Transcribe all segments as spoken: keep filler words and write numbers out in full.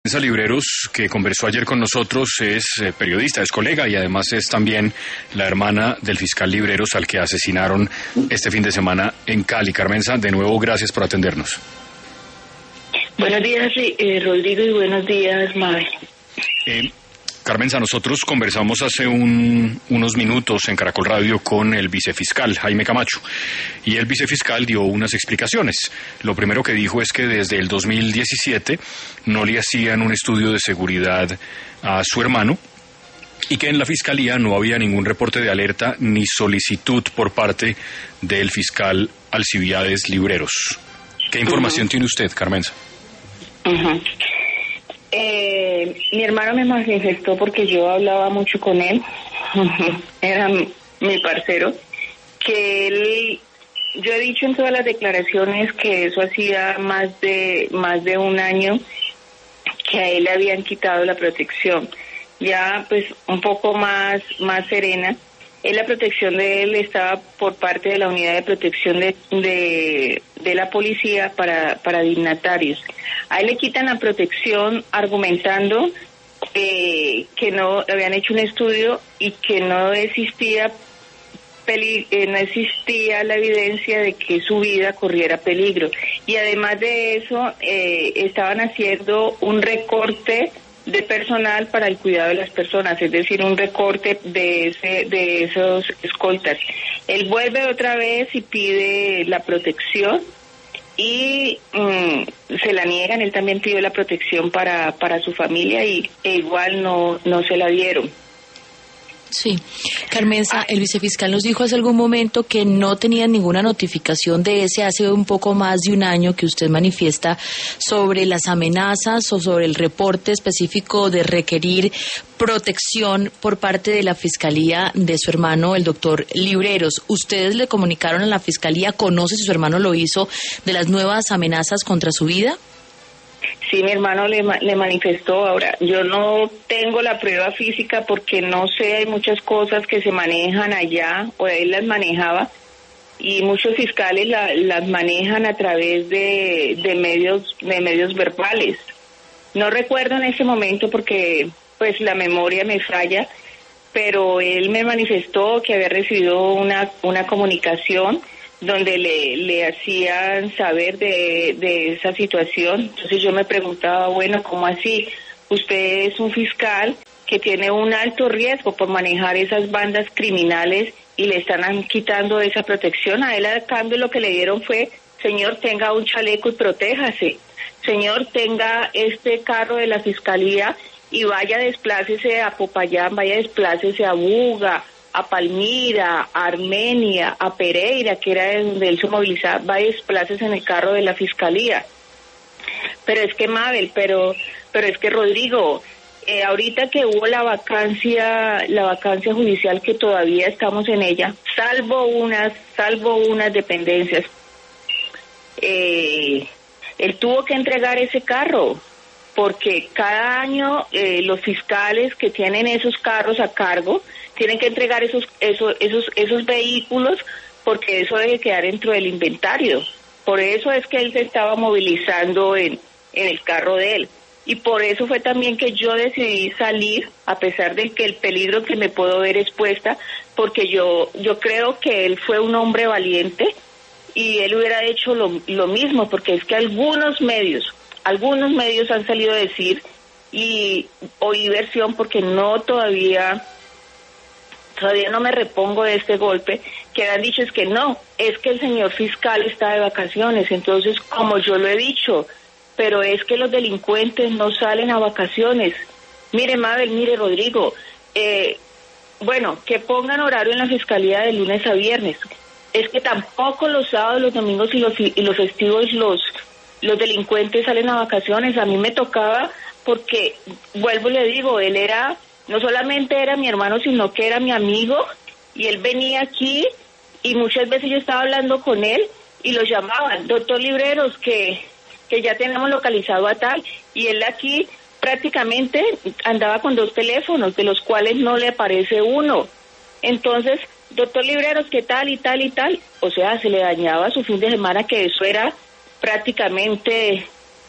Libreros, que conversó ayer con nosotros, es eh, periodista, es colega y además es también la hermana del fiscal Libreros al que asesinaron este fin de semana en Cali. Carmenza, de nuevo, gracias por atendernos. Buenos días, eh, Rodrigo, y buenos días, Mabel. Eh, Carmenza, nosotros conversamos hace un, unos minutos en Caracol Radio con el vicefiscal Jaime Camacho y el vicefiscal dio unas explicaciones. Lo primero que dijo es que desde el dos mil diecisiete no le hacían un estudio de seguridad a su hermano y que en la fiscalía no había ningún reporte de alerta ni solicitud por parte del fiscal Alcibiades Libreros. ¿Qué información uh-huh. tiene usted, Carmenza? Uh-huh. Eh, mi hermano me manifestó porque yo hablaba mucho con él, era mi parcero, que él, yo he dicho en todas las declaraciones que eso hacía más de más de un año que a él le habían quitado la protección, ya pues un poco más más serena. Él, la protección de él estaba por parte de la unidad de protección de de, de la policía para para dignatarios. A él le quitan la protección argumentando eh, que no habían hecho un estudio y que no existía peli, eh, no existía la evidencia de que su vida corriera peligro. Y además de eso, eh, estaban haciendo un recorte de personal para el cuidado de las personas, es decir, un recorte de ese, de esos escoltas. Él vuelve otra vez y pide la protección y mmm, se la niegan. Él también pidió la protección para para su familia y e igual no no se la dieron. Sí, Carmenza, el vicefiscal nos dijo hace algún momento que no tenía ninguna notificación de ese hace un poco más de un año que usted manifiesta sobre las amenazas o sobre el reporte específico de requerir protección por parte de la fiscalía de su hermano, el doctor Libreros. ¿Ustedes le comunicaron a la fiscalía, conoce si su hermano lo hizo, de las nuevas amenazas contra su vida? Sí, mi hermano le, le manifestó. Ahora, yo no tengo la prueba física porque no sé, hay muchas cosas que se manejan allá, o él las manejaba, y muchos fiscales la, las manejan a través de, de medios de medios verbales. No recuerdo en ese momento porque pues la memoria me falla, pero él me manifestó que había recibido una, una comunicación donde le, le hacían saber de, de esa situación. Entonces yo me preguntaba, bueno, ¿cómo así? Usted es un fiscal que tiene un alto riesgo por manejar esas bandas criminales y le están quitando esa protección. A él, a cambio, lo que le dieron fue, señor, tenga un chaleco y protéjase. Señor, tenga este carro de la fiscalía y vaya, desplácese a Popayán, vaya, desplácese a Buga, a Palmira, a Armenia, a Pereira, que era donde él se movilizaba, vaya, desplácese en el carro de la fiscalía. Pero es que, Mabel, pero pero es que, Rodrigo, eh, ahorita que hubo la vacancia, la vacancia judicial, que todavía estamos en ella, salvo unas, salvo unas dependencias, eh, él tuvo que entregar ese carro, porque cada año eh, los fiscales que tienen esos carros a cargo tienen que entregar esos esos esos esos vehículos, porque eso debe quedar dentro del inventario. Por eso es que él se estaba movilizando en en el carro de él, y por eso fue también que yo decidí salir, a pesar de que el peligro que me puedo ver expuesta, porque yo yo creo que él fue un hombre valiente y él hubiera hecho lo lo mismo, porque es que algunos medios algunos medios han salido a decir, y oí versión porque no todavía todavía no me repongo de este golpe, que han dicho es que no, es que el señor fiscal está de vacaciones. Entonces, como yo lo he dicho, pero es que los delincuentes no salen a vacaciones. Mire, Mabel, mire, Rodrigo, eh, bueno, que pongan horario en la fiscalía de lunes a viernes. Es que tampoco los sábados, los domingos y los, y los festivos los, los delincuentes salen a vacaciones. A mí me tocaba porque, vuelvo y le digo, él era... no solamente era mi hermano, sino que era mi amigo, y él venía aquí y muchas veces yo estaba hablando con él y lo llamaban, doctor Libreros, que, que ya tenemos localizado a tal, y él aquí prácticamente andaba con dos teléfonos, de los cuales no le aparece uno. Entonces, doctor Libreros, ¿qué tal y tal y tal? O sea, se le dañaba su fin de semana, que eso era prácticamente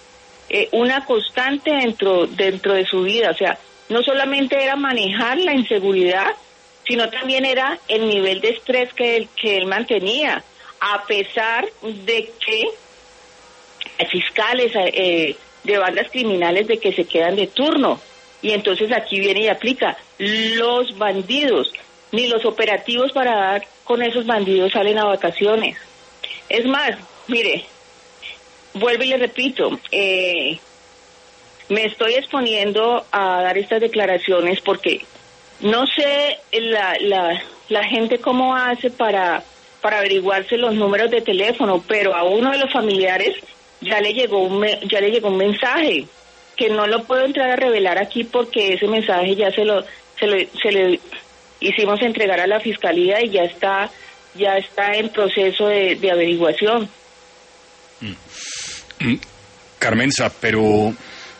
eh, una constante dentro, dentro de su vida. O sea, no solamente era manejar la inseguridad, sino también era el nivel de estrés que él, que él mantenía, a pesar de que fiscales eh, de bandas criminales de que se quedan de turno. Y entonces aquí viene y aplica, los bandidos, ni los operativos para dar con esos bandidos salen a vacaciones. Es más, mire, vuelvo y le repito, eh, me estoy exponiendo a dar estas declaraciones porque no sé la, la, la gente cómo hace para, para averiguarse los números de teléfono, pero a uno de los familiares ya le llegó un, ya le llegó un mensaje que no lo puedo entrar a revelar aquí porque ese mensaje ya se lo, se lo, se le hicimos entregar a la fiscalía y ya está, ya está en proceso de, de averiguación. Mm. Carmenza, pero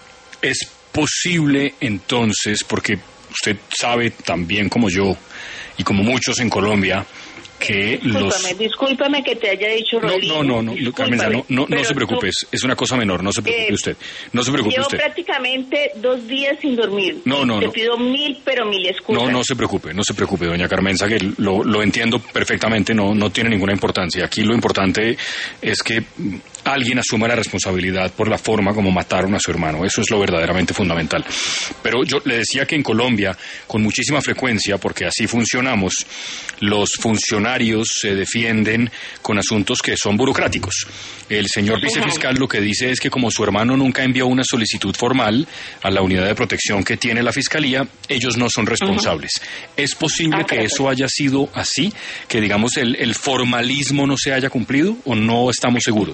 es posible entonces, porque usted sabe tan bien como yo y como muchos en Colombia, que discúlpame, los... Discúlpame que te haya dicho Rodrigo. No, no, no, Carmenza, no, no, no se preocupe, tú, es una cosa menor, no se preocupe eh, usted, no se preocupe llevo usted. prácticamente dos días sin dormir. No, no, Te no. pido mil, pero mil excusas. No, no se preocupe, no se preocupe, doña Carmenza, que lo, lo entiendo perfectamente, no, no tiene ninguna importancia. Aquí lo importante es que alguien asuma la responsabilidad por la forma como mataron a su hermano. Eso es lo verdaderamente fundamental. Pero yo le decía que en Colombia, con muchísima frecuencia, porque así funcionamos, los funcionarios se defienden con asuntos que son burocráticos. El señor vicefiscal lo que dice es que como su hermano nunca envió una solicitud formal a la unidad de protección que tiene la fiscalía, ellos no son responsables. Uh-huh. ¿Es posible ah, que eso haya sido así? Que digamos el, el formalismo no se haya cumplido o no estamos seguros?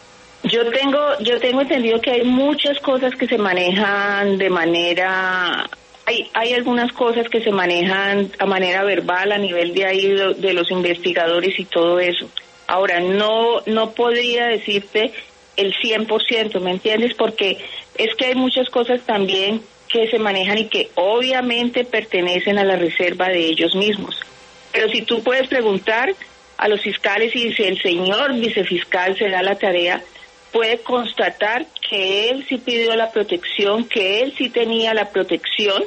Yo tengo, yo tengo entendido que hay muchas cosas que se manejan de manera, hay, hay algunas cosas que se manejan a manera verbal a nivel de ahí de, de los investigadores y todo eso. Ahora, no, no podría decirte el cien por ciento, ¿me entiendes? Porque es que hay muchas cosas también que se manejan y que obviamente pertenecen a la reserva de ellos mismos. Pero si tú puedes preguntar a los fiscales y si el señor vicefiscal se da la tarea, puede constatar que él sí pidió la protección, que él sí tenía la protección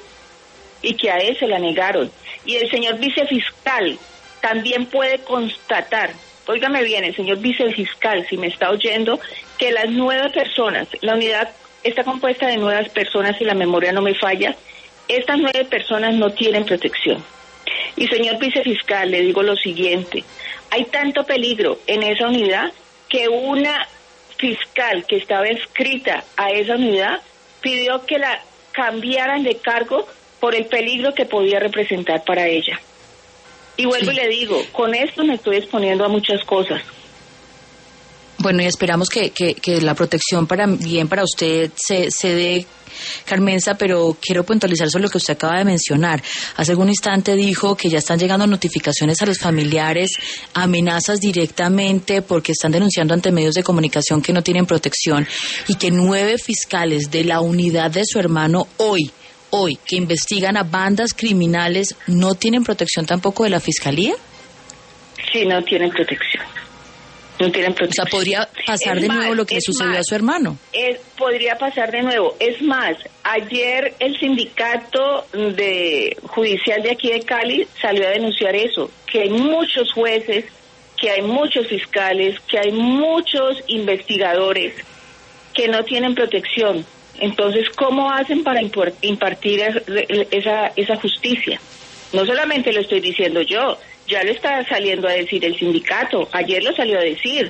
y que a él se la negaron. Y el señor vicefiscal también puede constatar, óigame bien, el señor vicefiscal, si me está oyendo, que las nueve personas, la unidad está compuesta de nuevas personas, si la memoria no me falla, estas nueve personas no tienen protección. Y señor vicefiscal, le digo lo siguiente, hay tanto peligro en esa unidad que una fiscal que estaba inscrita a esa unidad pidió que la cambiaran de cargo por el peligro que podía representar para ella. Y vuelvo sí. y le digo, con esto me estoy exponiendo a muchas cosas. Bueno, y esperamos que, que, que la protección para bien para usted se, se dé, Carmenza, pero quiero puntualizar sobre lo que usted acaba de mencionar. Hace algún instante dijo que ya están llegando notificaciones a los familiares, amenazas directamente porque están denunciando ante medios de comunicación que no tienen protección y que nueve fiscales de la unidad de su hermano hoy, hoy, que investigan a bandas criminales, ¿no tienen protección tampoco de la fiscalía? Sí, no tienen protección. No tienen protección. O sea, podría pasar es de más, nuevo lo que le sucedió más, a su hermano. Es, podría pasar de nuevo. Es más, ayer el sindicato de judicial de aquí de Cali salió a denunciar eso, que hay muchos jueces, que hay muchos fiscales, que hay muchos investigadores que no tienen protección. Entonces, ¿cómo hacen para impartir esa, esa justicia? No solamente lo estoy diciendo yo, ya lo está saliendo a decir el sindicato, ayer lo salió a decir.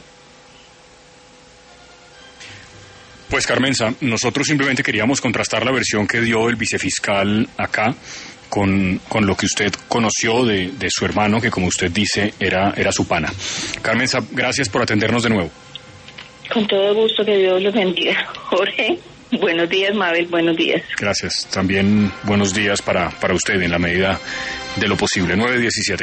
Pues Carmenza, nosotros simplemente queríamos contrastar la versión que dio el vicefiscal acá con, con lo que usted conoció de, de su hermano, que como usted dice, era, era su pana. Carmenza, gracias por atendernos de nuevo. Con todo gusto, que Dios los bendiga. Jorge, buenos días, Mabel, buenos días. Gracias, también buenos días para, para usted en la medida de lo posible. nueve diecisiete